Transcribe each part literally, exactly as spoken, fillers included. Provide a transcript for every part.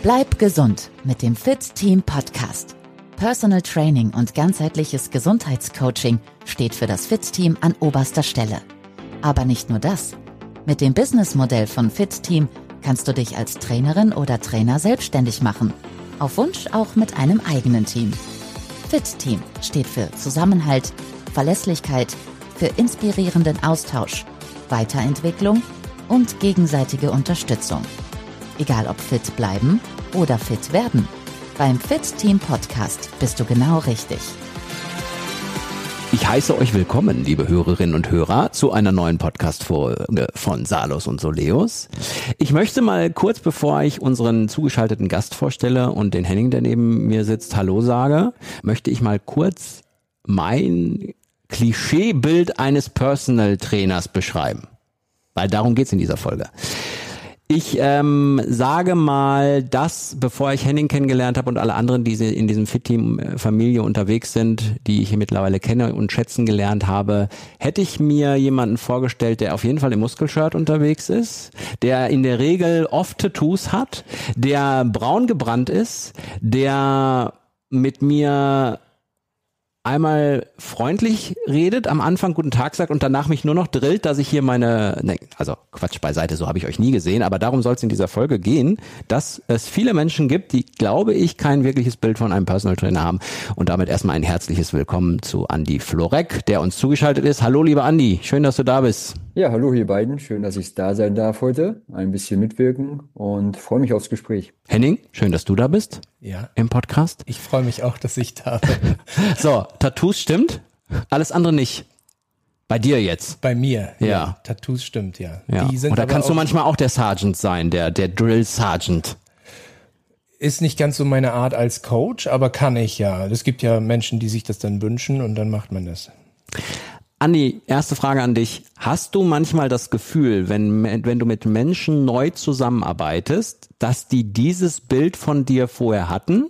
Bleib gesund mit dem Fit Team Podcast. Personal Training und ganzheitliches Gesundheitscoaching steht für das Fit Team an oberster Stelle. Aber nicht nur das. Mit dem Businessmodell von Fit Team kannst du dich als Trainerin oder Trainer selbstständig machen. Auf Wunsch auch mit einem eigenen Team. Fit Team steht für Zusammenhalt, Verlässlichkeit, für inspirierenden Austausch, Weiterentwicklung und gegenseitige Unterstützung. Egal ob fit bleiben oder fit werden. Beim Fit Team Podcast bist du genau richtig. Ich heiße euch willkommen, liebe Hörerinnen und Hörer, zu einer neuen Podcast-Folge von Salus und Soleus. Ich möchte mal kurz, bevor ich unseren zugeschalteten Gast vorstelle und den Henning, der neben mir sitzt, Hallo sage, möchte ich mal kurz mein Klischeebild eines Personal Trainers beschreiben. Weil darum geht's in dieser Folge. Ich ähm, sage mal, dass, bevor ich Henning kennengelernt habe und alle anderen, die in diesem Fit-Team-Familie unterwegs sind, die ich hier mittlerweile kenne und schätzen gelernt habe, hätte ich mir jemanden vorgestellt, der auf jeden Fall im Muskelshirt unterwegs ist, der in der Regel oft Tattoos hat, der braun gebrannt ist, der mit mir einmal freundlich redet, am Anfang guten Tag sagt und danach mich nur noch drillt, dass ich hier meine, ne, also Quatsch beiseite, so habe ich euch nie gesehen, aber darum soll es in dieser Folge gehen, dass es viele Menschen gibt, die, glaube ich, kein wirkliches Bild von einem Personal Trainer haben. Und damit erstmal ein herzliches Willkommen zu Andi Florek, der uns zugeschaltet ist. Hallo, lieber Andi, schön, dass du da bist. Ja, hallo ihr beiden, schön, dass ich da sein darf heute, ein bisschen mitwirken und freue mich aufs Gespräch. Henning, schön, dass du da bist. Ja. Im Podcast. Ich freue mich auch, dass ich da bin. So, Tattoos stimmt, alles andere nicht. Bei dir jetzt. Bei mir, ja. ja. Tattoos stimmt, ja. ja. Die sind Oder aber kannst du auch, manchmal auch der Sergeant sein, der, der Drill Sergeant? Ist nicht ganz so meine Art als Coach, aber kann ich ja. Es gibt ja Menschen, die sich das dann wünschen und dann macht man das. Andi, erste Frage an dich. Hast du manchmal das Gefühl, wenn, wenn du mit Menschen neu zusammenarbeitest, dass die dieses Bild von dir vorher hatten?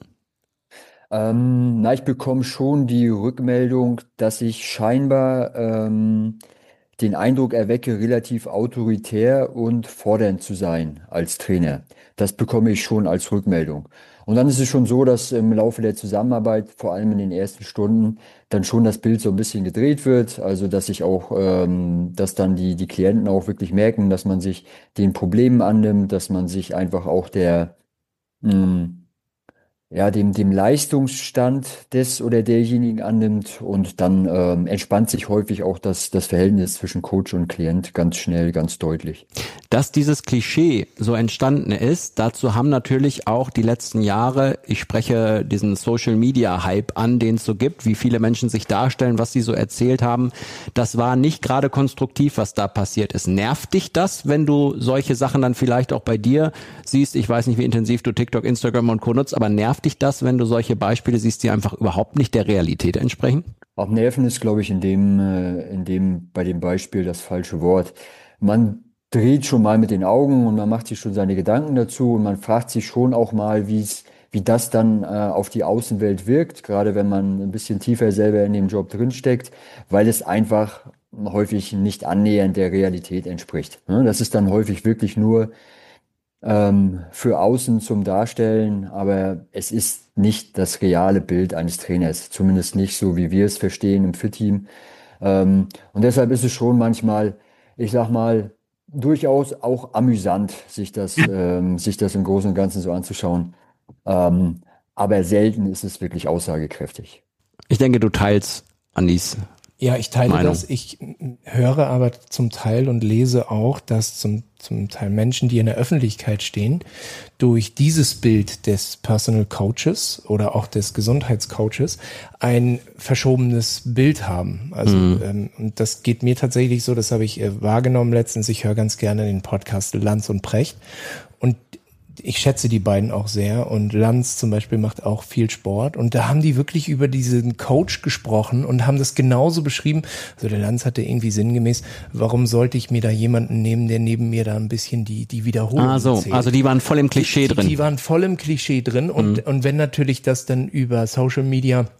Ähm, na, ich bekomme schon die Rückmeldung, dass ich scheinbar ähm, den Eindruck erwecke, relativ autoritär und fordernd zu sein als Trainer. Das bekomme ich schon als Rückmeldung. Und dann ist es schon so, dass im Laufe der Zusammenarbeit, vor allem in den ersten Stunden, dann schon das Bild so ein bisschen gedreht wird. Also dass ich auch, ähm, dass dann die die Klienten auch wirklich merken, dass man sich den Problemen annimmt, dass man sich einfach auch der mh, ja, dem, dem Leistungsstand des oder derjenigen annimmt und dann ähm, entspannt sich häufig auch das, das Verhältnis zwischen Coach und Klient ganz schnell, ganz deutlich. Dass dieses Klischee so entstanden ist, dazu haben natürlich auch die letzten Jahre, ich spreche diesen Social-Media-Hype an, den es so gibt, wie viele Menschen sich darstellen, was sie so erzählt haben, das war nicht gerade konstruktiv, was da passiert ist. Nervt dich das, wenn du solche Sachen dann vielleicht auch bei dir siehst? Ich weiß nicht, wie intensiv du TikTok, Instagram und Co. nutzt, aber nervt dich das, wenn du solche Beispiele siehst, die einfach überhaupt nicht der Realität entsprechen? Auch Nerven ist, glaube ich, in dem, äh, in dem, bei dem Beispiel das falsche Wort. Man dreht schon mal mit den Augen und man macht sich schon seine Gedanken dazu und man fragt sich schon auch mal, wie es, wie das dann äh, auf die Außenwelt wirkt, gerade wenn man ein bisschen tiefer selber in dem Job drinsteckt, weil es einfach häufig nicht annähernd der Realität entspricht. Ne? Das ist dann häufig wirklich nur ähm, für außen zum Darstellen, aber es ist nicht das reale Bild eines Trainers, zumindest nicht so, wie wir es verstehen im Fit-Team. Ähm, und deshalb ist es schon manchmal, ich sag mal, durchaus auch amüsant, sich das, ähm, sich das im Großen und Ganzen so anzuschauen. Ähm, aber selten ist es wirklich aussagekräftig. Ich denke, du teilst Andis Ja, ich teile Meinung. das. Ich höre aber zum Teil und lese auch, dass zum, zum Teil Menschen, die in der Öffentlichkeit stehen, durch dieses Bild des Personal Coaches oder auch des Gesundheitscoaches ein verschobenes Bild haben. Also Mhm. ähm, und das geht mir tatsächlich so, das habe ich äh, wahrgenommen letztens. Ich höre ganz gerne den Podcast Lanz und Precht und ich schätze die beiden auch sehr und Lanz zum Beispiel macht auch viel Sport und da haben die wirklich über diesen Coach gesprochen und haben das genauso beschrieben. Also der Lanz hatte irgendwie sinngemäß, warum sollte ich mir da jemanden nehmen, der neben mir da ein bisschen die die Wiederholung Ah so, erzählt. also die waren voll im Klischee die, drin. Die waren voll im Klischee drin und, Mhm. und wenn natürlich das dann über Social Media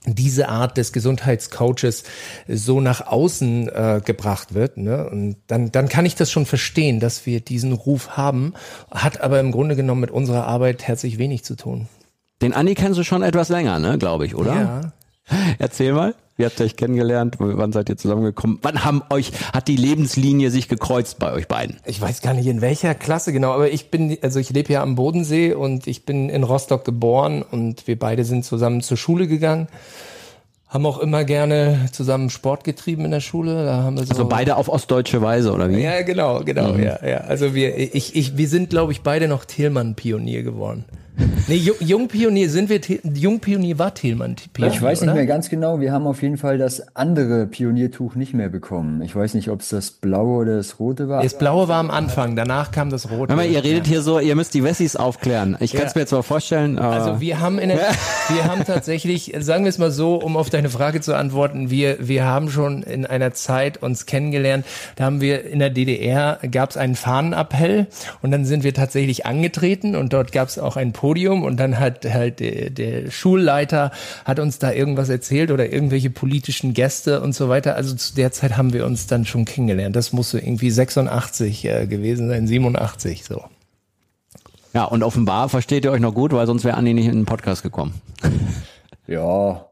diese Art des Gesundheitscoaches so nach außen äh, gebracht wird, ne? Und dann dann kann ich das schon verstehen, dass wir diesen Ruf haben, hat aber im Grunde genommen mit unserer Arbeit herzlich wenig zu tun. Den Andi kennst du schon etwas länger, ne, glaube ich, oder? Ja. Erzähl mal, wie habt ihr euch kennengelernt? Wann seid ihr zusammengekommen? Wann haben euch, hat die Lebenslinie sich gekreuzt bei euch beiden? Ich weiß gar nicht in welcher Klasse genau, aber ich bin, also ich lebe ja am Bodensee und ich bin in Rostock geboren und wir beide sind zusammen zur Schule gegangen. Haben auch immer gerne zusammen Sport getrieben in der Schule. Da haben wir so also beide auf ostdeutsche Weise, oder wie? Ja, genau, genau, Mhm. ja, ja. Also wir, ich, ich, wir sind, glaube ich, beide noch Thielmann-Pionier geworden. Nee, Jung- Jungpionier sind wir, The- Jungpionier war Thielmann Pionier, Ich weiß nicht oder? mehr ganz genau. Wir haben auf jeden Fall das andere Pioniertuch nicht mehr bekommen. Ich weiß nicht, ob es das blaue oder das rote war. Das blaue war am Anfang, danach kam das rote. Hör mal, ihr redet hier so, ihr müsst die Wessis aufklären. Ich kann es Ja. mir jetzt mal vorstellen. aber- Also wir haben in der, wir haben tatsächlich, sagen wir es mal so, um auf deine Frage zu antworten, wir wir haben schon in einer Zeit uns kennengelernt, da haben wir in der D D R, gab es einen Fahnenappell und dann sind wir tatsächlich angetreten und dort gab es auch ein Podium und dann hat halt der, der Schulleiter hat uns da irgendwas erzählt oder irgendwelche politischen Gäste und so weiter. Also zu der Zeit haben wir uns dann schon kennengelernt. Das muss so irgendwie sechsundachtzig äh, gewesen sein, siebenundachtzig so. ja, und offenbar versteht ihr euch noch gut, weil sonst wäre Andi nicht in den Podcast gekommen. Ja,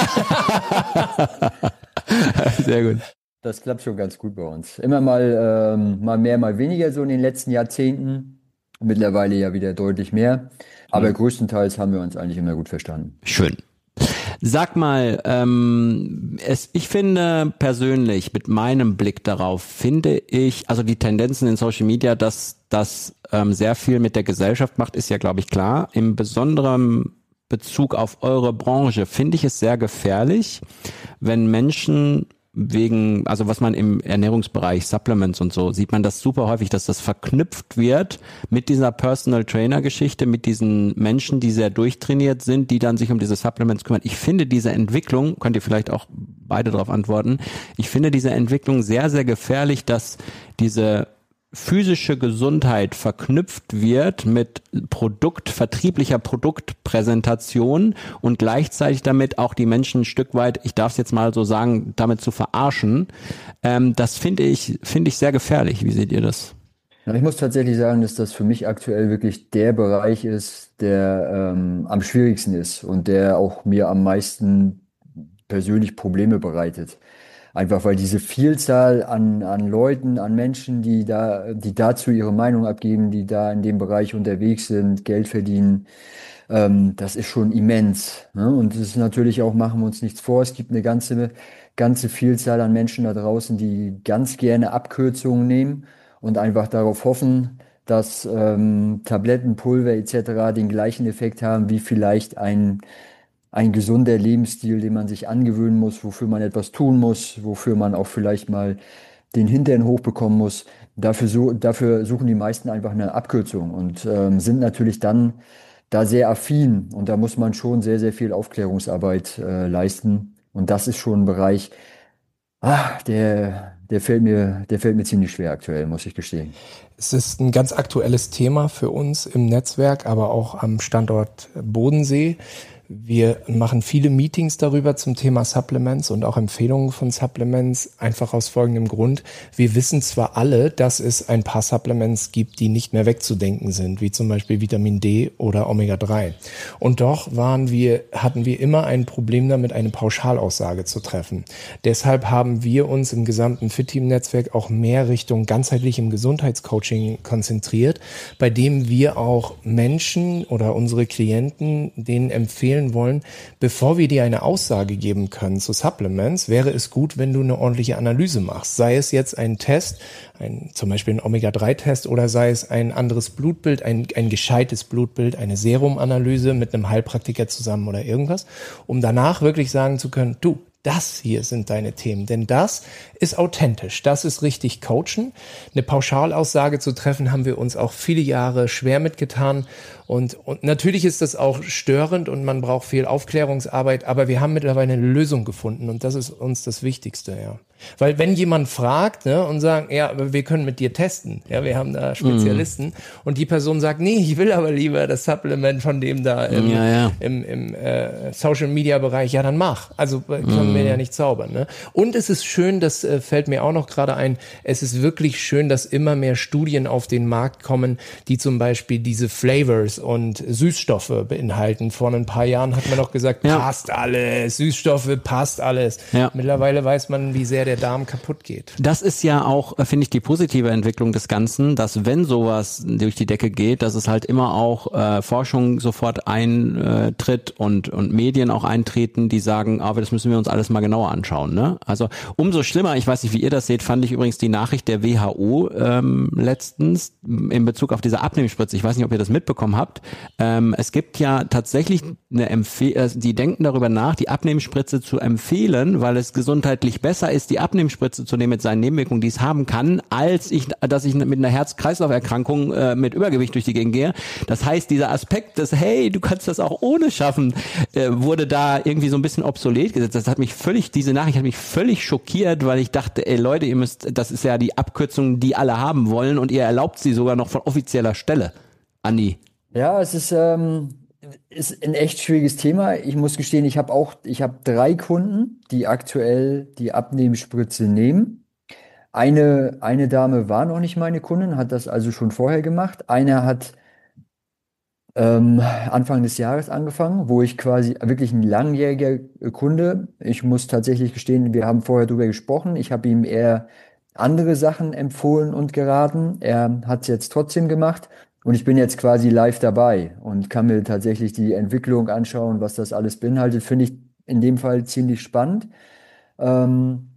Sehr gut. das klappt schon ganz gut bei uns. Immer mal, ähm, mal mehr, mal weniger so in den letzten Jahrzehnten. Mittlerweile ja wieder deutlich mehr. Aber größtenteils haben wir uns eigentlich immer gut verstanden. Schön. Sag mal, ähm, es, ich finde persönlich, mit meinem Blick darauf, finde ich, also die Tendenzen in Social Media, dass das ähm, sehr viel mit der Gesellschaft macht, ist ja, glaube ich, klar. Im besonderen Bezug auf eure Branche finde ich es sehr gefährlich, wenn Menschen wegen, also was man im Ernährungsbereich, Supplements und so, sieht man das super häufig, dass das verknüpft wird mit dieser Personal Trainer Geschichte, mit diesen Menschen, die sehr durchtrainiert sind, die dann sich um diese Supplements kümmern. Ich finde diese Entwicklung, könnt ihr vielleicht auch beide darauf antworten, ich finde diese Entwicklung sehr, sehr gefährlich, dass diese physische Gesundheit verknüpft wird mit Produkt, vertrieblicher Produktpräsentation und gleichzeitig damit auch die Menschen ein Stück weit, ich darf es jetzt mal so sagen, damit zu verarschen. Ähm, das finde ich, finde ich sehr gefährlich. Wie seht ihr das? Ja, ich muss tatsächlich sagen, dass das für mich aktuell wirklich der Bereich ist, der ähm, am schwierigsten ist und der auch mir am meisten persönlich Probleme bereitet. Einfach weil diese Vielzahl an, an Leuten, an Menschen, die da, die dazu ihre Meinung abgeben, die da in dem Bereich unterwegs sind, Geld verdienen, ähm, das ist schon immens. Ne? Und es ist natürlich auch, machen wir uns nichts vor, es gibt eine ganze, ganze Vielzahl an Menschen da draußen, die ganz gerne Abkürzungen nehmen und einfach darauf hoffen, dass ähm, Tabletten, Pulver et cetera den gleichen Effekt haben wie vielleicht ein ein gesunder Lebensstil, den man sich angewöhnen muss, wofür man etwas tun muss, wofür man auch vielleicht mal den Hintern hochbekommen muss. Dafür, so, dafür suchen die meisten einfach eine Abkürzung und ähm, sind natürlich dann da sehr affin. Und da muss man schon sehr, sehr viel Aufklärungsarbeit äh, leisten. Und das ist schon ein Bereich, ah, der, der fällt mir, der fällt mir ziemlich schwer aktuell, muss ich gestehen. Es ist ein ganz aktuelles Thema für uns im Netzwerk, aber auch am Standort Bodensee. Wir machen viele Meetings darüber zum Thema Supplements und auch Empfehlungen von Supplements, einfach aus folgendem Grund. Wir wissen zwar alle, dass es ein paar Supplements gibt, die nicht mehr wegzudenken sind, wie zum Beispiel Vitamin D oder Omega drei. Und doch waren wir, hatten wir immer ein Problem damit, eine Pauschalaussage zu treffen. Deshalb haben wir uns im gesamten Fit-Team-Netzwerk auch mehr Richtung ganzheitlichem Gesundheitscoaching konzentriert, bei dem wir auch Menschen oder unsere Klienten denen empfehlen wollen, bevor wir dir eine Aussage geben können zu Supplements, wäre es gut, wenn du eine ordentliche Analyse machst. Sei es jetzt ein Test, ein, zum Beispiel ein Omega drei Test oder sei es ein anderes Blutbild, ein, ein gescheites Blutbild, eine Serumanalyse mit einem Heilpraktiker zusammen oder irgendwas, um danach wirklich sagen zu können, du, das hier sind deine Themen, denn das ist authentisch, das ist richtig coachen. Eine Pauschalaussage zu treffen, haben wir uns auch viele Jahre schwer mitgetan und, und natürlich ist das auch störend und man braucht viel Aufklärungsarbeit, aber wir haben mittlerweile eine Lösung gefunden und das ist uns das Wichtigste, ja. Weil wenn jemand fragt, ne, und sagt, ja, aber wir können mit dir testen, ja, wir haben da Spezialisten, mm. und die Person sagt, nee, ich will aber lieber das Supplement von dem da im, ja, ja. im, im äh, Social-Media-Bereich, ja, dann mach. Also können mm. wir ja nicht zaubern. Ne? Und es ist schön, das äh, fällt mir auch noch gerade ein, es ist wirklich schön, dass immer mehr Studien auf den Markt kommen, die zum Beispiel diese Flavors und Süßstoffe beinhalten. Vor ein paar Jahren hat man noch gesagt, ja. passt alles, Süßstoffe, passt alles. Ja. Mittlerweile weiß man, wie sehr der Darm kaputt geht. Das ist ja auch, finde ich, die positive Entwicklung des Ganzen, dass wenn sowas durch die Decke geht, dass es halt immer auch äh, Forschung sofort eintritt und und Medien auch eintreten, die sagen, aber das müssen wir uns alles mal genauer anschauen. Ne? Also umso schlimmer, ich weiß nicht, wie ihr das seht, fand ich übrigens die Nachricht der W H O ähm, letztens in Bezug auf diese Abnehmspritze. Ich weiß nicht, ob ihr das mitbekommen habt. Ähm, es gibt ja tatsächlich eine Empfehlung, die denken darüber nach, die Abnehmspritze zu empfehlen, weil es gesundheitlich besser ist, die Abnehmspritze zu nehmen mit seinen Nebenwirkungen, die es haben kann, als ich, dass ich mit einer Herz-Kreislauf-Erkrankung äh, mit Übergewicht durch die Gegend gehe. Das heißt, dieser Aspekt des, hey, du kannst das auch ohne schaffen, äh, wurde da irgendwie so ein bisschen obsolet gesetzt. Das hat mich völlig, diese Nachricht hat mich völlig schockiert, weil ich dachte, ey Leute, ihr müsst, das ist ja die Abkürzung, die alle haben wollen und ihr erlaubt sie sogar noch von offizieller Stelle. Andi. Ja, es ist, ähm, ist ein echt schwieriges Thema. Ich muss gestehen, ich habe auch, ich habe drei Kunden, die aktuell die Abnehmspritze nehmen. Eine, eine Dame war noch nicht meine Kundin, hat das also schon vorher gemacht. Eine hat ähm, Anfang des Jahres angefangen, wo ich quasi wirklich ein langjähriger Kunde. Ich muss tatsächlich gestehen, wir haben vorher drüber gesprochen. Ich habe ihm eher andere Sachen empfohlen und geraten. Er hat es jetzt trotzdem gemacht. Und ich bin jetzt quasi live dabei und kann mir tatsächlich die Entwicklung anschauen, was das alles beinhaltet. Finde ich in dem Fall ziemlich spannend. Ähm,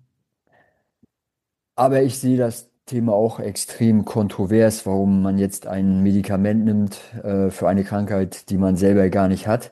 aber ich sehe das Thema auch extrem kontrovers, warum man jetzt ein Medikament nimmt äh, für eine Krankheit, die man selber gar nicht hat,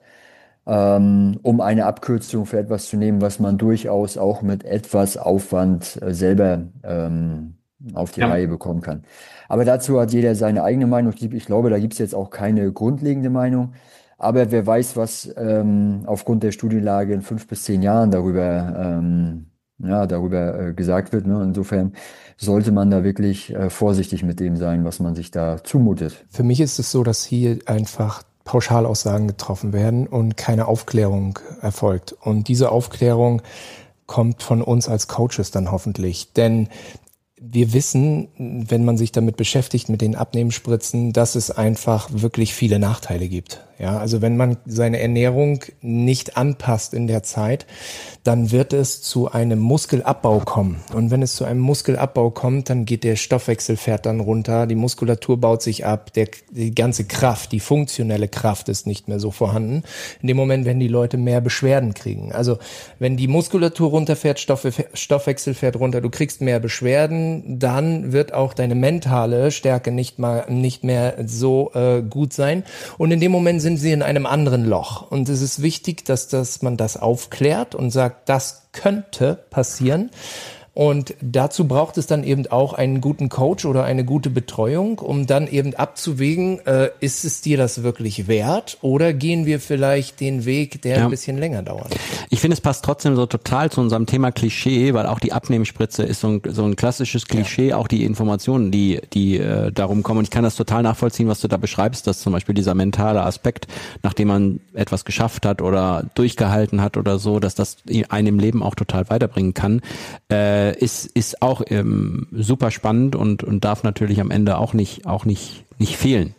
ähm, um eine Abkürzung für etwas zu nehmen, was man durchaus auch mit etwas Aufwand äh, selber ähm, auf die ja. Reihe bekommen kann. Aber dazu hat jeder seine eigene Meinung. Ich glaube, da gibt es jetzt auch keine grundlegende Meinung. Aber wer weiß, was ähm, aufgrund der Studienlage in fünf bis zehn Jahren darüber, ähm, ja, darüber äh, gesagt wird. Ne? Insofern sollte man da wirklich äh, vorsichtig mit dem sein, was man sich da zumutet. Für mich ist es so, dass hier einfach Pauschalaussagen getroffen werden und keine Aufklärung erfolgt. Und diese Aufklärung kommt von uns als Coaches dann hoffentlich. Denn wir wissen, wenn man sich damit beschäftigt, mit den Abnehmspritzen, dass es einfach wirklich viele Nachteile gibt. Ja, also wenn man seine Ernährung nicht anpasst in der Zeit, dann wird es zu einem Muskelabbau kommen. Und wenn es zu einem Muskelabbau kommt, dann geht der Stoffwechsel fährt dann runter, die Muskulatur baut sich ab, der, die ganze Kraft, die funktionelle Kraft ist nicht mehr so vorhanden. In dem Moment werden die Leute mehr Beschwerden kriegen. Also wenn die Muskulatur runterfährt, Stoff, Stoffwechsel fährt runter, du kriegst mehr Beschwerden, dann wird auch deine mentale Stärke nicht mal nicht mehr so äh, gut sein. Und in dem Moment sind sie in einem anderen Loch. Und es ist wichtig, dass, dass man das aufklärt und sagt, das könnte passieren. Und dazu braucht es dann eben auch einen guten Coach oder eine gute Betreuung, um dann eben abzuwägen, äh, ist es dir das wirklich wert oder gehen wir vielleicht den Weg, der ja. ein bisschen länger dauert? Ich finde, es passt trotzdem so total zu unserem Thema Klischee, weil auch die Abnehmspritze ist so ein, so ein klassisches Klischee, ja. auch die Informationen, die die äh, darum kommen. Und ich kann das total nachvollziehen, was du da beschreibst, dass zum Beispiel dieser mentale Aspekt, nachdem man etwas geschafft hat oder durchgehalten hat oder so, dass das einen im Leben auch total weiterbringen kann. Äh, ist ist auch ähm, super spannend und und darf natürlich am Ende auch nicht auch nicht nicht fehlen.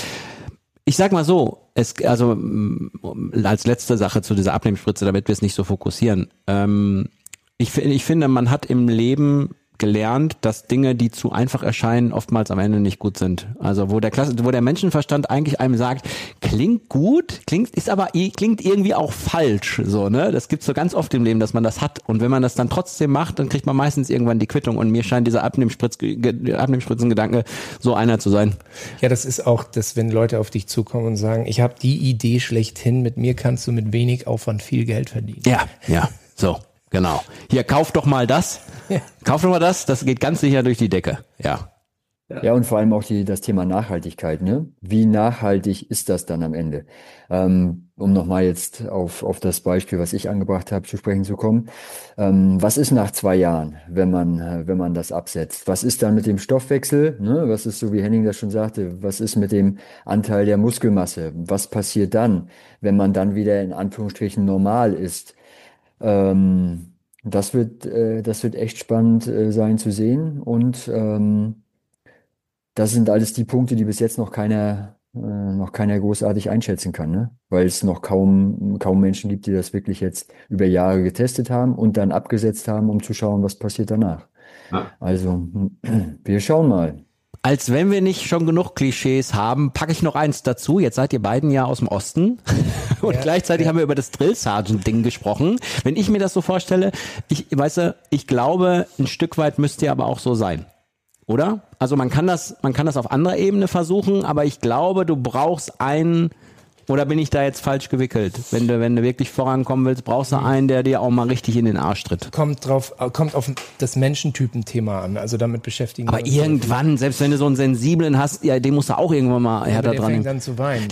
Ich sag mal so, es also als letzte Sache zu dieser Abnehmspritze, damit wir es nicht so fokussieren. Ähm, ich ich finde, man hat im Leben gelernt, dass Dinge, die zu einfach erscheinen, oftmals am Ende nicht gut sind. Also wo der Klasse, wo der Menschenverstand eigentlich einem sagt, klingt gut, klingt ist aber klingt irgendwie auch falsch, so, ne? Das gibt's so ganz oft im Leben, dass man das hat. Und wenn man das dann trotzdem macht, dann kriegt man meistens irgendwann die Quittung. Und mir scheint dieser Abnehmspritz, Abnehmspritzengedanke so einer zu sein. Ja, das ist auch, dass wenn Leute auf dich zukommen und sagen, ich habe die Idee schlechthin, mit mir kannst du mit wenig Aufwand viel Geld verdienen. Ja, ja, so. Genau. Hier, kauf doch mal das. Ja. Kauf doch mal das. Das geht ganz sicher durch die Decke. Ja. Ja, und vor allem auch die, das Thema Nachhaltigkeit, ne? Wie nachhaltig ist das dann am Ende? Ähm, um nochmal jetzt auf, auf das Beispiel, was ich angebracht habe, zu sprechen zu kommen. Ähm, was ist nach zwei Jahren, wenn man, äh, wenn man das absetzt? Was ist dann mit dem Stoffwechsel? Ne? Was ist, so wie Henning das schon sagte, was ist mit dem Anteil der Muskelmasse? Was passiert dann, wenn man dann wieder in Anführungsstrichen normal ist? Ähm, das wird, äh, das wird echt spannend, äh, sein zu sehen und, ähm, das sind alles die Punkte, die bis jetzt noch keiner, äh, noch keiner großartig einschätzen kann, ne? Weil es noch kaum, kaum Menschen gibt, die das wirklich jetzt über Jahre getestet haben und dann abgesetzt haben, um zu schauen, was passiert danach. Ja. Also, wir schauen mal. Als wenn wir nicht schon genug Klischees haben, packe ich noch eins dazu. Jetzt seid ihr beiden ja aus dem Osten und Ja, gleichzeitig ja. haben wir über das Drill Sergeant Ding gesprochen. Wenn ich mir das so vorstelle, ich weißt du, ich glaube, ein Stück weit müsst ihr aber auch so sein. Oder? Also man kann das, man kann das auf anderer Ebene versuchen, aber ich glaube, du brauchst einen, oder bin ich da jetzt falsch gewickelt? Wenn du, wenn du wirklich vorankommen willst, brauchst du einen, der dir auch mal richtig in den Arsch tritt. Kommt drauf, kommt auf das Menschentypen-Thema an. Also damit beschäftigen Aber wir uns. irgendwann, selbst wenn du so einen sensiblen hast, ja, den musst du auch irgendwann mal Aber härter der dran fängt nehmen. dann zu weinen.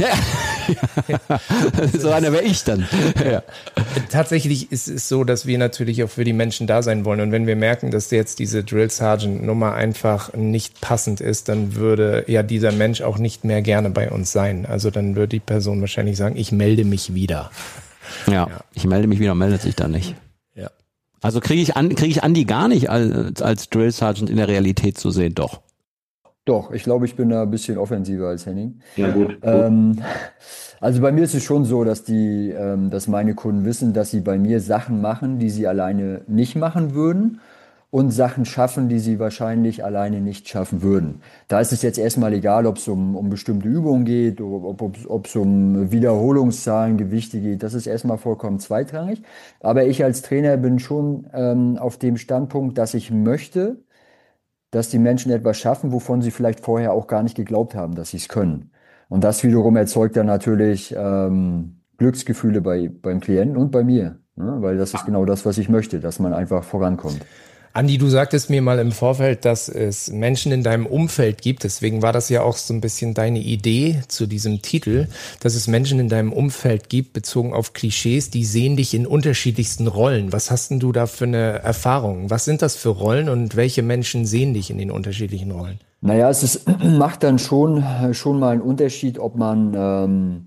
Ja. So einer wäre ich dann. Ja. Tatsächlich ist es so, dass wir natürlich auch für die Menschen da sein wollen. Und wenn wir merken, dass jetzt diese Drill Sergeant Nummer einfach nicht passend ist, dann würde ja dieser Mensch auch nicht mehr gerne bei uns sein. Also dann würde die Person wahrscheinlich sagen, ich melde mich wieder. Ja, ich melde mich wieder, meldet sich dann nicht. Ja. Also kriege ich an, kriege ich Andi gar nicht als, als Drill Sergeant in der Realität zu sehen, doch. Doch, ich glaube, ich bin da ein bisschen offensiver als Henning. Ja, gut. gut. Ähm, also bei mir ist es schon so, dass die, ähm, dass meine Kunden wissen, dass sie bei mir Sachen machen, die sie alleine nicht machen würden und Sachen schaffen, die sie wahrscheinlich alleine nicht schaffen würden. Da ist es jetzt erstmal egal, ob es um, um bestimmte Übungen geht, ob, ob, ob es um Wiederholungszahlen, Gewichte geht. Das ist erstmal vollkommen zweitrangig. Aber ich als Trainer bin schon ähm, auf dem Standpunkt, dass ich möchte, dass die Menschen etwas schaffen, wovon sie vielleicht vorher auch gar nicht geglaubt haben, dass sie es können. Und das wiederum erzeugt dann natürlich ähm, Glücksgefühle bei, beim Klienten und bei mir, ne? Weil das ist genau das, was ich möchte, dass man einfach vorankommt. Andi, du sagtest mir mal im Vorfeld, dass es Menschen in deinem Umfeld gibt. Deswegen war das ja auch so ein bisschen deine Idee zu diesem Titel, dass es Menschen in deinem Umfeld gibt, bezogen auf Klischees, die sehen dich in unterschiedlichsten Rollen. Was hast denn du da für eine Erfahrung? Was sind das für Rollen und welche Menschen sehen dich in den unterschiedlichen Rollen? Naja, es ist, macht dann schon, schon mal einen Unterschied, ob man ähm,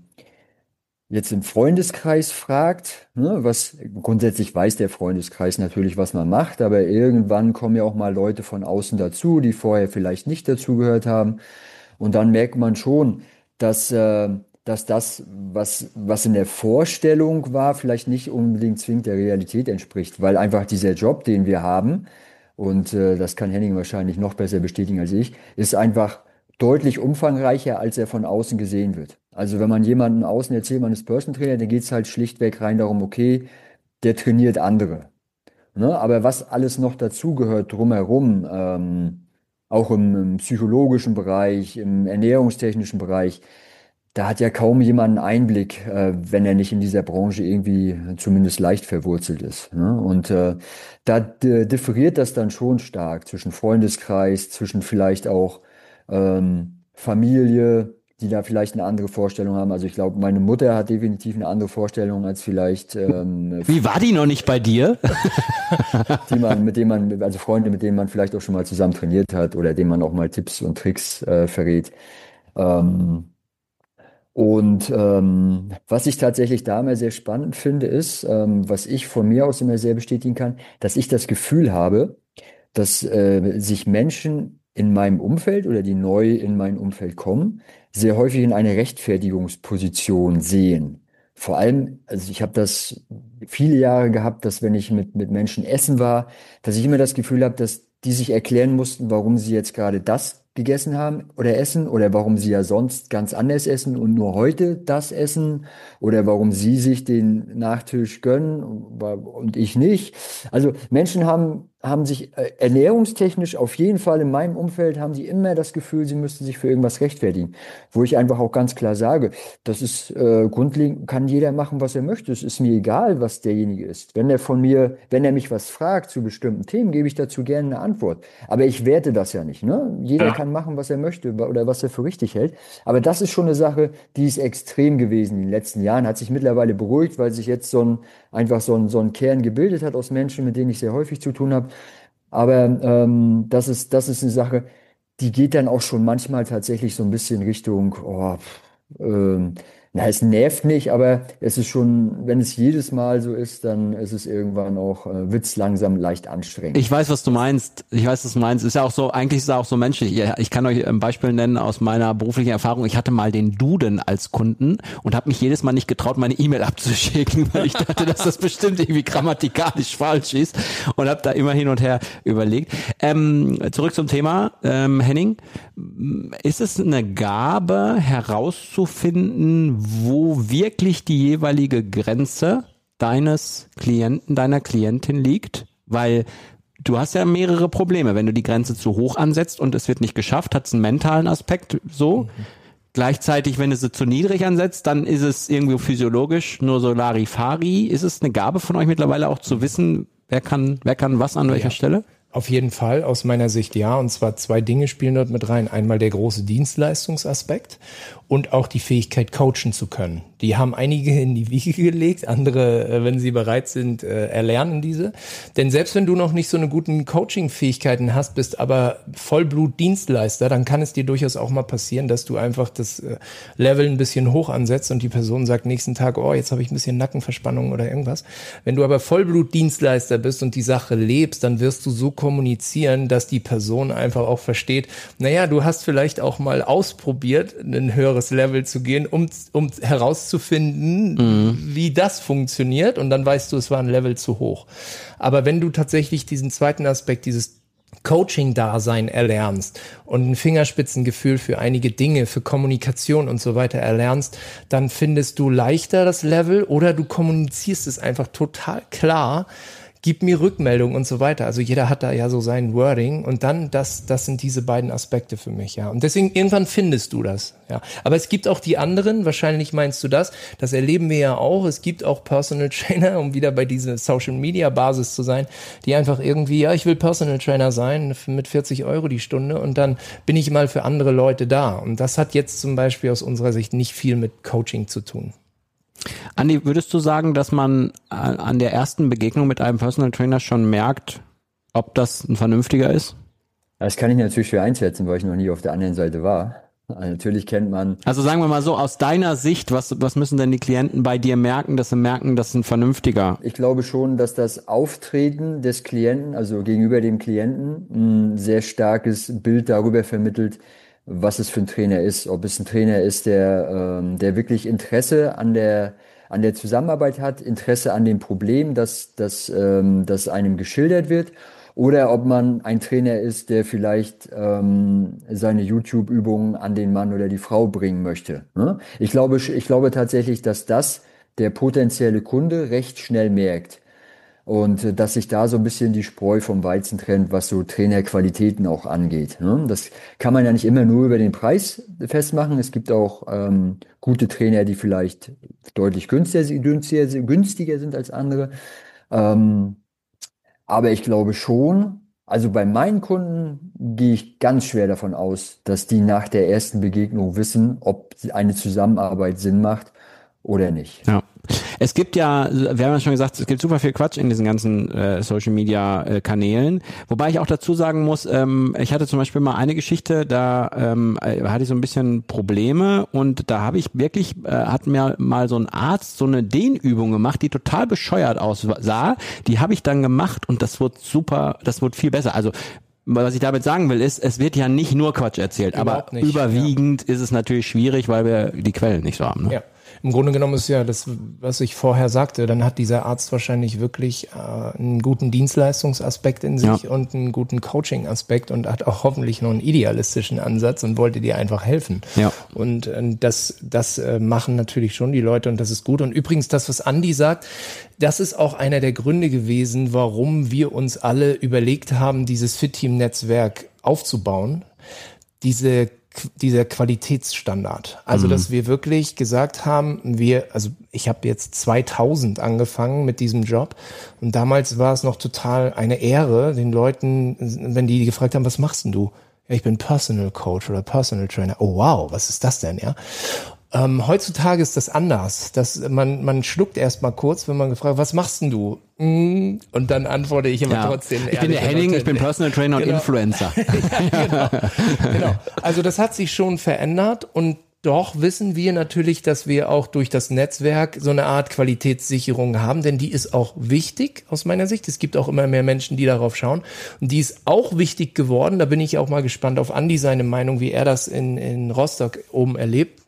jetzt im Freundeskreis fragt, ne, was grundsätzlich weiß der Freundeskreis natürlich, was man macht, aber irgendwann kommen ja auch mal Leute von außen dazu, die vorher vielleicht nicht dazugehört haben. Und dann merkt man schon, dass, äh, dass das, was, was in der Vorstellung war, vielleicht nicht unbedingt zwingend der Realität entspricht, weil einfach dieser Job, den wir haben, und äh, das kann Henning wahrscheinlich noch besser bestätigen als ich, ist einfach deutlich umfangreicher, als er von außen gesehen wird. Also wenn man jemanden außen erzählt, man ist Personal Trainer, dann geht es halt schlichtweg rein darum, okay, der trainiert andere. Ne? Aber was alles noch dazugehört drumherum, ähm, auch im, im psychologischen Bereich, im ernährungstechnischen Bereich, da hat ja kaum jemand einen Einblick, äh, wenn er nicht in dieser Branche irgendwie zumindest leicht verwurzelt ist. Ne? Und äh, da d- differiert das dann schon stark zwischen Freundeskreis, zwischen vielleicht auch ähm, Familie, die da vielleicht eine andere Vorstellung haben. Also ich glaube, meine Mutter hat definitiv eine andere Vorstellung als vielleicht ähm, Wie war die noch nicht bei dir? die man, mit denen man, also Freunde, mit denen man vielleicht auch schon mal zusammen trainiert hat oder denen man auch mal Tipps und Tricks äh, verrät. Ähm, und ähm, was ich tatsächlich da immer sehr spannend finde, ist, ähm, was ich von mir aus immer sehr bestätigen kann, dass ich das Gefühl habe, dass äh, sich Menschen in meinem Umfeld oder die neu in mein Umfeld kommen, sehr häufig in eine Rechtfertigungsposition sehen. Vor allem, also ich habe das viele Jahre gehabt, dass wenn ich mit, mit Menschen essen war, dass ich immer das Gefühl habe, dass die sich erklären mussten, warum sie jetzt gerade das gegessen haben oder essen oder warum sie ja sonst ganz anders essen und nur heute das essen oder warum sie sich den Nachtisch gönnen und ich nicht. Also Menschen haben haben sich äh, ernährungstechnisch auf jeden Fall in meinem Umfeld haben sie immer das Gefühl, sie müssten sich für irgendwas rechtfertigen. Wo ich einfach auch ganz klar sage, das ist äh, grundlegend, kann jeder machen, was er möchte. Es ist mir egal, was derjenige ist. Wenn er von mir, wenn er mich was fragt zu bestimmten Themen, gebe ich dazu gerne eine Antwort. Aber ich werte das ja nicht. Ne? Jeder ja. kann machen, was er möchte oder was er für richtig hält. Aber das ist schon eine Sache, die ist extrem gewesen in den letzten Jahren, hat sich mittlerweile beruhigt, weil sich jetzt so ein, einfach so ein, so ein Kern gebildet hat aus Menschen, mit denen ich sehr häufig zu tun habe. Aber ähm, das ist, das ist eine Sache, die geht dann auch schon manchmal tatsächlich so ein bisschen Richtung, oh, ähm, na, es nervt nicht, aber es ist schon, wenn es jedes Mal so ist, dann ist es irgendwann auch, äh, wird's langsam leicht anstrengend. Ich weiß, was du meinst. Ich weiß, was du meinst. Ist ja auch so, eigentlich ist es auch so menschlich. Ich kann euch ein Beispiel nennen aus meiner beruflichen Erfahrung. Ich hatte mal den Duden als Kunden und habe mich jedes Mal nicht getraut, meine E-Mail abzuschicken, weil ich dachte, dass das bestimmt irgendwie grammatikalisch falsch ist und habe da immer hin und her überlegt. Ähm, zurück zum Thema, ähm, Henning. Ist es eine Gabe herauszufinden, wo wirklich die jeweilige Grenze deines Klienten, deiner Klientin liegt? Weil du hast ja mehrere Probleme. Wenn du die Grenze zu hoch ansetzt und es wird nicht geschafft, hat es einen mentalen Aspekt so. Mhm. Gleichzeitig, wenn du sie zu niedrig ansetzt, dann ist es irgendwie physiologisch nur so Larifari. Ist es eine Gabe von euch mittlerweile auch zu wissen, wer kann, wer kann was an welcher ja. Stelle? Auf jeden Fall, aus meiner Sicht ja. Und zwar zwei Dinge spielen dort mit rein. Einmal der große Dienstleistungsaspekt und auch die Fähigkeit, coachen zu können. Die haben einige in die Wiege gelegt, andere, wenn sie bereit sind, erlernen diese. Denn selbst wenn du noch nicht so eine guten Coaching-Fähigkeiten hast, bist aber Vollblut-Dienstleister, dann kann es dir durchaus auch mal passieren, dass du einfach das Level ein bisschen hoch ansetzt und die Person sagt nächsten Tag, oh, jetzt habe ich ein bisschen Nackenverspannung oder irgendwas. Wenn du aber Vollblut-Dienstleister bist und die Sache lebst, dann wirst du so kommunizieren, dass die Person einfach auch versteht, naja, du hast vielleicht auch mal ausprobiert, ein höheres Level zu gehen, um, um herauszufinden, mhm. wie das funktioniert, und dann weißt du, es war ein Level zu hoch. Aber wenn du tatsächlich diesen zweiten Aspekt, dieses Coaching-Dasein erlernst und ein Fingerspitzengefühl für einige Dinge, für Kommunikation und so weiter erlernst, dann findest du leichter das Level oder du kommunizierst es einfach total klar, gib mir Rückmeldung und so weiter. Also jeder hat da ja so sein Wording und dann, das, das sind diese beiden Aspekte für mich, ja. Und deswegen, irgendwann findest du das, ja. Aber es gibt auch die anderen, wahrscheinlich meinst du das, das erleben wir ja auch. Es gibt auch Personal Trainer, um wieder bei dieser Social Media Basis zu sein, die einfach irgendwie, ja, ich will Personal Trainer sein mit vierzig Euro die Stunde und dann bin ich mal für andere Leute da. Und das hat jetzt zum Beispiel aus unserer Sicht nicht viel mit Coaching zu tun. Andi, würdest du sagen, dass man an der ersten Begegnung mit einem Personal Trainer schon merkt, ob das ein vernünftiger ist? Das kann ich natürlich schwer einschätzen, weil ich noch nie auf der anderen Seite war. Also natürlich kennt man... Also sagen wir mal so, aus deiner Sicht, was, was müssen denn die Klienten bei dir merken, dass sie merken, das ist ein vernünftiger? Ich glaube schon, dass das Auftreten des Klienten, also gegenüber dem Klienten, ein sehr starkes Bild darüber vermittelt, was es für ein Trainer ist, ob es ein Trainer ist, der, ähm, der wirklich Interesse an der, an der Zusammenarbeit hat, Interesse an dem Problem, das, das, ähm, das einem geschildert wird, oder ob man ein Trainer ist, der vielleicht ähm, seine YouTube-Übungen an den Mann oder die Frau bringen möchte. Ne? Ich glaube, ich glaube tatsächlich, dass das der potenzielle Kunde recht schnell merkt. Und dass sich da so ein bisschen die Spreu vom Weizen trennt, was so Trainerqualitäten auch angeht. Das kann man ja nicht immer nur über den Preis festmachen. Es gibt auch ähm, gute Trainer, die vielleicht deutlich günstiger, günstiger, günstiger sind als andere. Ähm, aber ich glaube schon, also bei meinen Kunden gehe ich ganz schwer davon aus, dass die nach der ersten Begegnung wissen, ob eine Zusammenarbeit Sinn macht oder nicht. Ja. Es gibt ja, wir haben ja schon gesagt, es gibt super viel Quatsch in diesen ganzen äh, Social Media äh, Kanälen, wobei ich auch dazu sagen muss, ähm, ich hatte zum Beispiel mal eine Geschichte, da ähm, hatte ich so ein bisschen Probleme und da habe ich wirklich, äh, hat mir mal so ein Arzt so eine Dehnübung gemacht, die total bescheuert aussah, die habe ich dann gemacht und das wurde super, das wurde viel besser, also was ich damit sagen will, ist, es wird ja nicht nur Quatsch erzählt, Überhaupt aber nicht, überwiegend ja. ist es natürlich schwierig, weil wir die Quellen nicht so haben. Ne? Ja. Im Grunde genommen ist ja das, was ich vorher sagte, dann hat dieser Arzt wahrscheinlich wirklich äh, einen guten Dienstleistungsaspekt in sich ja. und einen guten Coaching-Aspekt und hat auch hoffentlich noch einen idealistischen Ansatz und wollte dir einfach helfen. Ja. Und äh, das, das äh, machen natürlich schon die Leute und das ist gut. Und übrigens das, was Andi sagt, das ist auch einer der Gründe gewesen, warum wir uns alle überlegt haben, dieses Fit-Team-Netzwerk aufzubauen. Diese dieser Qualitätsstandard. Also, mhm. dass wir wirklich gesagt haben, wir, also ich habe jetzt zweitausend angefangen mit diesem Job und damals war es noch total eine Ehre, den Leuten, wenn die gefragt haben, was machst denn du? Ja, ich bin Personal Coach oder Personal Trainer. Oh wow, was ist das denn, ja? Ähm, heutzutage ist das anders. Das, man, man schluckt erst mal kurz, wenn man gefragt, was machst denn du? Und dann antworte ich immer ja. trotzdem. Ich bin der Henning, ich bin Personal Trainer genau. und Influencer. ja, genau. genau. Also das hat sich schon verändert und doch wissen wir natürlich, dass wir auch durch das Netzwerk so eine Art Qualitätssicherung haben, denn die ist auch wichtig aus meiner Sicht. Es gibt auch immer mehr Menschen, die darauf schauen. Und die ist auch wichtig geworden. Da bin ich auch mal gespannt auf Andi, seine Meinung, wie er das in, in Rostock oben erlebt.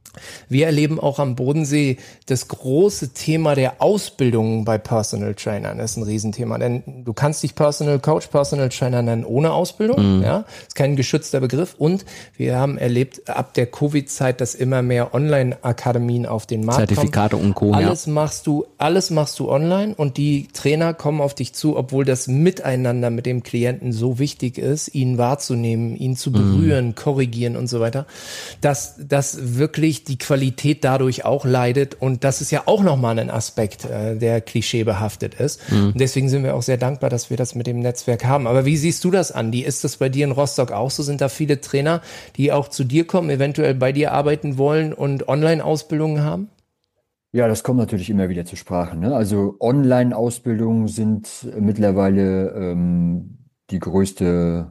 Wir erleben auch am Bodensee das große Thema der Ausbildung bei Personal Trainern. Das ist ein Riesenthema, denn du kannst dich Personal Coach, Personal Trainer nennen ohne Ausbildung. Mhm. Ja, ist kein geschützter Begriff. Und wir haben erlebt ab der Covid-Zeit, dass immer mehr Online-Akademien auf den Markt Zertifikate kommen. und Co. Alles ja. machst du, alles machst du online und die Trainer kommen auf dich zu, obwohl das Miteinander mit dem Klienten so wichtig ist, ihn wahrzunehmen, ihn zu berühren, mhm. korrigieren und so weiter, dass das wirklich die Qualität dadurch auch leidet und das ist ja auch nochmal ein Aspekt, äh, der klischeebehaftet ist. Mhm. Und deswegen sind wir auch sehr dankbar, dass wir das mit dem Netzwerk haben. Aber wie siehst du das, Andi? Ist das bei dir in Rostock auch so? Sind da viele Trainer, die auch zu dir kommen, eventuell bei dir arbeiten wollen und Online-Ausbildungen haben? Ja, das kommt natürlich immer wieder zur Sprache, ne? Also Online-Ausbildungen sind mittlerweile ähm, die größte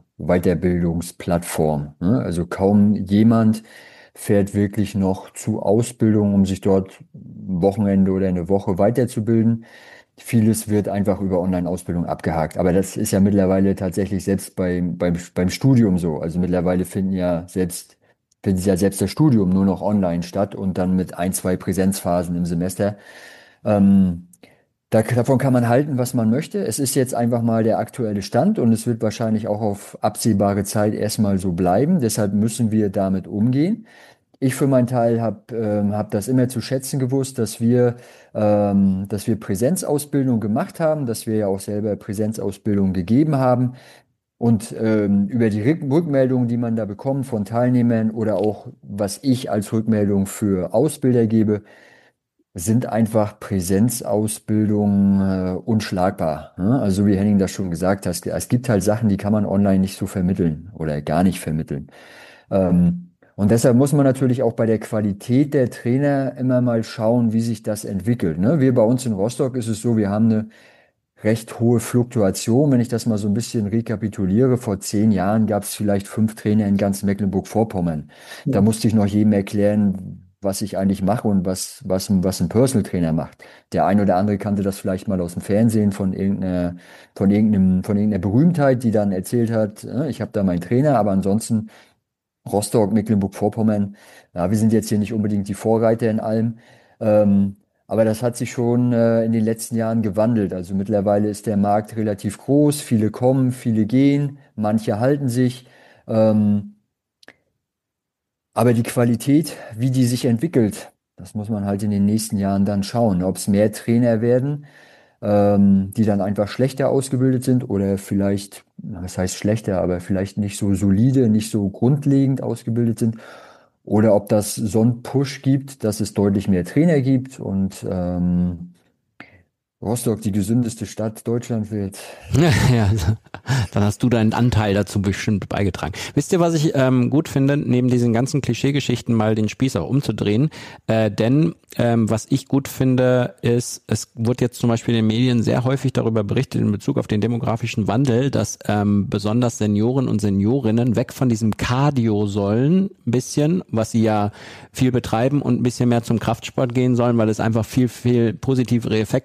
Weiterbildungsplattform, ne? Also kaum jemand fährt wirklich noch zu Ausbildung, um sich dort ein Wochenende oder eine Woche weiterzubilden. Vieles wird einfach über Online-Ausbildung abgehakt. Aber das ist ja mittlerweile tatsächlich selbst beim, beim, beim Studium so. Also mittlerweile finden ja selbst, findet ja selbst das Studium nur noch online statt und dann mit ein, zwei Präsenzphasen im Semester. Ähm, Da, davon kann man halten, was man möchte. Es ist jetzt einfach mal der aktuelle Stand und es wird wahrscheinlich auch auf absehbare Zeit erstmal so bleiben. Deshalb müssen wir damit umgehen. Ich für meinen Teil habe ähm, hab das immer zu schätzen gewusst, dass wir, ähm, dass wir Präsenzausbildung gemacht haben, dass wir ja auch selber Präsenzausbildung gegeben haben. Und ähm, über die Rück Rückmeldungen, die man da bekommt von Teilnehmern oder auch was ich als Rückmeldung für Ausbilder gebe, sind einfach Präsenzausbildungen äh, unschlagbar. Ne? Also wie Henning das schon gesagt hat, es gibt halt Sachen, die kann man online nicht so vermitteln oder gar nicht vermitteln. Ähm, und deshalb muss man natürlich auch bei der Qualität der Trainer immer mal schauen, wie sich das entwickelt. Ne? Wir bei uns in Rostock ist es so, wir haben eine recht hohe Fluktuation. Wenn ich das mal so ein bisschen rekapituliere, vor zehn Jahren gab es vielleicht fünf Trainer in ganz Mecklenburg-Vorpommern. Ja. Da musste ich noch jedem erklären, was ich eigentlich mache und was, was, was ein Personal Trainer macht. Der ein oder andere kannte das vielleicht mal aus dem Fernsehen von irgendeiner, von irgendeinem, von irgendeiner Berühmtheit, die dann erzählt hat, ich habe da meinen Trainer, aber ansonsten Rostock, Mecklenburg-Vorpommern, ja, wir sind jetzt hier nicht unbedingt die Vorreiter in allem, ähm, aber das hat sich schon äh, in den letzten Jahren gewandelt. Also mittlerweile ist der Markt relativ groß, viele kommen, viele gehen, manche halten sich, ähm, aber die Qualität, wie die sich entwickelt, das muss man halt in den nächsten Jahren dann schauen, ob es mehr Trainer werden, ähm, die dann einfach schlechter ausgebildet sind oder vielleicht, was heißt schlechter, aber vielleicht nicht so solide, nicht so grundlegend ausgebildet sind. Oder ob das so einen Push gibt, dass es deutlich mehr Trainer gibt und ähm, Rostock die gesündeste Stadt Deutschland wird. Ja, dann hast du deinen Anteil dazu bestimmt beigetragen. Wisst ihr, was ich ähm, gut finde, neben diesen ganzen Klischeegeschichten mal den Spieß auch umzudrehen? Äh, denn ähm, was ich gut finde, ist, es wird jetzt zum Beispiel in den Medien sehr häufig darüber berichtet in Bezug auf den demografischen Wandel, dass ähm, besonders Senioren und Seniorinnen weg von diesem Cardio sollen, ein bisschen, was sie ja viel betreiben und ein bisschen mehr zum Kraftsport gehen sollen, weil es einfach viel, viel positivere Effekte im Alter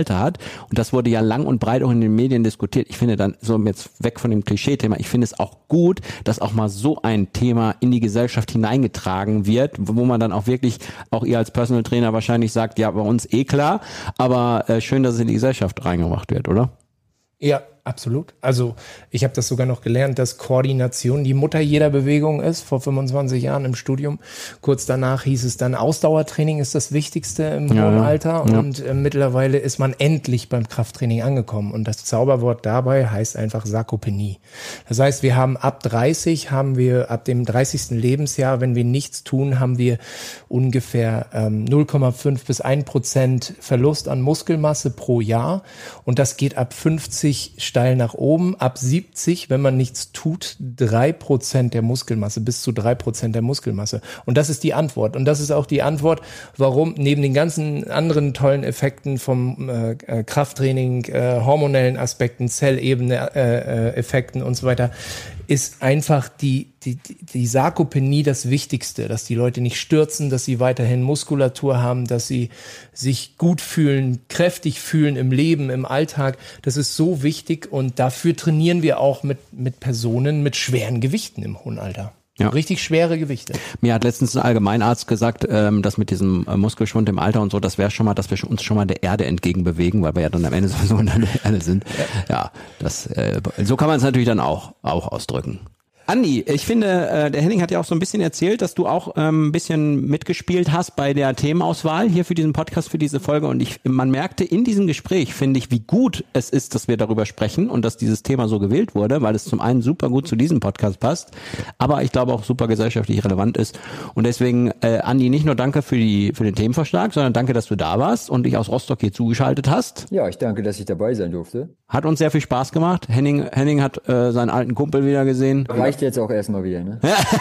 Alter hat. Und das wurde ja lang und breit auch in den Medien diskutiert. Ich finde dann, so jetzt weg von dem Klischee-Thema, ich finde es auch gut, dass auch mal so ein Thema in die Gesellschaft hineingetragen wird, wo man dann auch wirklich, auch ihr als Personal Trainer wahrscheinlich sagt, ja, bei uns eh klar, aber äh, schön, dass es in die Gesellschaft reingebracht wird, oder? Ja, absolut. Also ich habe das sogar noch gelernt, dass Koordination die Mutter jeder Bewegung ist, vor fünfundzwanzig Jahren im Studium. Kurz danach hieß es dann, Ausdauertraining ist das Wichtigste im ja, hohen Alter. Ja. Und äh, mittlerweile ist man endlich beim Krafttraining angekommen. Und das Zauberwort dabei heißt einfach Sarkopenie. Das heißt, wir haben ab dreißig, haben wir ab dem dreißigsten Lebensjahr, wenn wir nichts tun, haben wir ungefähr ähm, null Komma fünf bis ein Prozent Verlust an Muskelmasse pro Jahr. Und das geht ab fünfzig steil nach oben, ab siebzig, wenn man nichts tut, drei Prozent der Muskelmasse, bis zu drei Prozent der Muskelmasse. Und das ist die Antwort. Und das ist auch die Antwort, warum neben den ganzen anderen tollen Effekten vom äh, Krafttraining, äh, hormonellen Aspekten, Zellebene, äh, äh, Effekten und so weiter, ist einfach die, die, die Sarkopenie das Wichtigste, dass die Leute nicht stürzen, dass sie weiterhin Muskulatur haben, dass sie sich gut fühlen, kräftig fühlen im Leben, im Alltag. Das ist so wichtig und dafür trainieren wir auch mit, mit Personen mit schweren Gewichten im hohen Alter. Ja. Richtig schwere Gewichte. Mir hat letztens ein Allgemeinarzt gesagt, ähm, dass mit diesem äh, Muskelschwund im Alter und so, das wäre schon mal, dass wir uns schon mal der Erde entgegenbewegen, weil wir ja dann am Ende sowieso in der Erde sind. Ja, ja das, äh, so kann man es natürlich dann auch, auch ausdrücken. Andi, ich finde, äh, der Henning hat ja auch so ein bisschen erzählt, dass du auch ähm, ein bisschen mitgespielt hast bei der Themenauswahl hier für diesen Podcast, für diese Folge. Und ich, man merkte in diesem Gespräch, finde ich, wie gut es ist, dass wir darüber sprechen und dass dieses Thema so gewählt wurde, weil es zum einen super gut zu diesem Podcast passt, aber ich glaube auch super gesellschaftlich relevant ist. Und deswegen, äh, Andi, nicht nur danke für die für den Themenvorschlag, sondern danke, dass du da warst und dich aus Rostock hier zugeschaltet hast. Ja, ich danke, dass ich dabei sein durfte. Hat uns sehr viel Spaß gemacht. Henning, Henning hat äh, seinen alten Kumpel wieder gesehen. Reicht jetzt auch erstmal wieder, ne?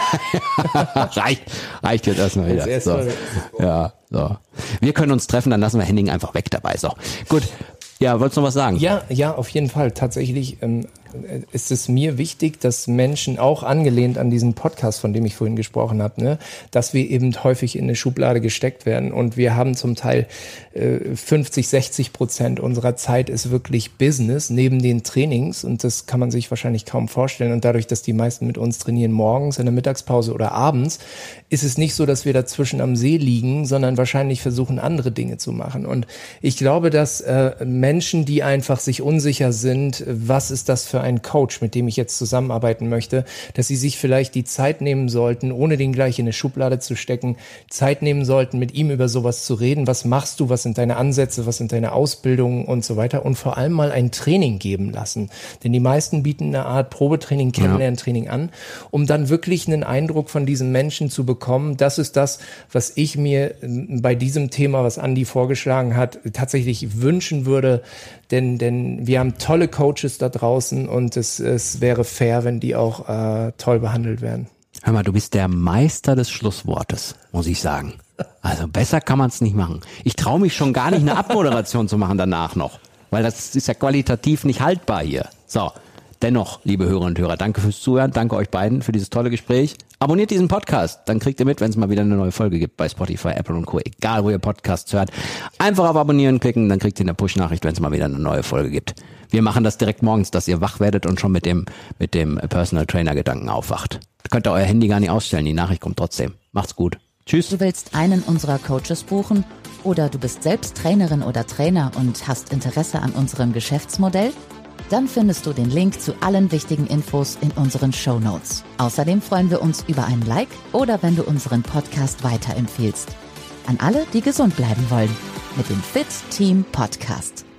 reicht, reicht jetzt erstmal wieder. So. Ja, so. Wir können uns treffen, dann lassen wir Henning einfach weg dabei. So, gut. Ja, wolltest du noch was sagen? Ja, ja, auf jeden Fall. Tatsächlich ähm, ist es mir wichtig, dass Menschen, auch angelehnt an diesen Podcast, von dem ich vorhin gesprochen habe, ne, dass wir eben häufig in eine Schublade gesteckt werden. Und wir haben zum Teil äh, fünfzig, sechzig Prozent unserer Zeit ist wirklich Business neben den Trainings. Und das kann man sich wahrscheinlich kaum vorstellen. Und dadurch, dass die meisten mit uns trainieren morgens, in der Mittagspause oder abends, ist es nicht so, dass wir dazwischen am See liegen, sondern wahrscheinlich versuchen, andere Dinge zu machen. Und ich glaube, dass äh, Menschen, die einfach sich unsicher sind, was ist das für ein Coach, mit dem ich jetzt zusammenarbeiten möchte, dass sie sich vielleicht die Zeit nehmen sollten, ohne den gleich in eine Schublade zu stecken, Zeit nehmen sollten, mit ihm über sowas zu reden. Was machst du? Was sind deine Ansätze? Was sind deine Ausbildungen und so weiter? Und vor allem mal ein Training geben lassen. Denn die meisten bieten eine Art Probetraining, Kennenlerntraining an, um dann wirklich einen Eindruck von diesem Menschen zu bekommen. Das ist das, was ich mir bei diesem Thema, was Andi vorgeschlagen hat, tatsächlich wünschen würde. Denn, denn wir haben tolle Coaches da draußen und es, es wäre fair, wenn die auch äh, toll behandelt werden. Hör mal, du bist der Meister des Schlusswortes, muss ich sagen. Also besser kann man es nicht machen. Ich traue mich schon gar nicht, eine Abmoderation zu machen danach noch, weil das ist ja qualitativ nicht haltbar hier. So, dennoch, liebe Hörerinnen und Hörer, danke fürs Zuhören, danke euch beiden für dieses tolle Gespräch. Abonniert diesen Podcast, dann kriegt ihr mit, wenn es mal wieder eine neue Folge gibt bei Spotify, Apple und Co. Egal, wo ihr Podcasts hört. Einfach auf Abonnieren klicken, dann kriegt ihr eine Push-Nachricht, wenn es mal wieder eine neue Folge gibt. Wir machen das direkt morgens, dass ihr wach werdet und schon mit dem mit dem Personal Trainer Gedanken aufwacht. Könnt ihr euer Handy gar nicht ausstellen, die Nachricht kommt trotzdem. Macht's gut. Tschüss. Du willst einen unserer Coaches buchen oder du bist selbst Trainerin oder Trainer und hast Interesse an unserem Geschäftsmodell? Dann findest du den Link zu allen wichtigen Infos in unseren Shownotes. Außerdem freuen wir uns über ein Like oder wenn du unseren Podcast weiterempfiehlst. An alle, die gesund bleiben wollen. Mit dem Fit Team Podcast.